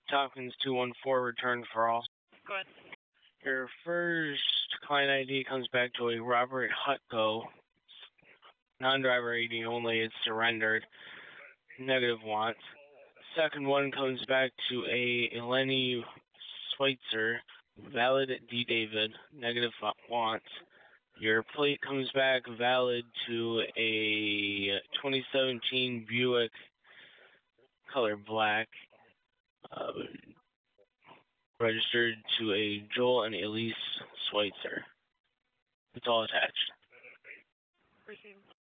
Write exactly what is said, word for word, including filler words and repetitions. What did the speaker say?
Tompkins two one four, return for all. Go ahead. Your first client I D comes back to a Robert Hutko, non-driver I D only, it's surrendered, negative wants. Second one comes back to a Eleni Schweitzer, valid D David, negative wants. Your plate comes back valid to a twenty seventeen Buick, color black, uh, registered to a Joel and Elise Schweitzer. It's all attached. Received.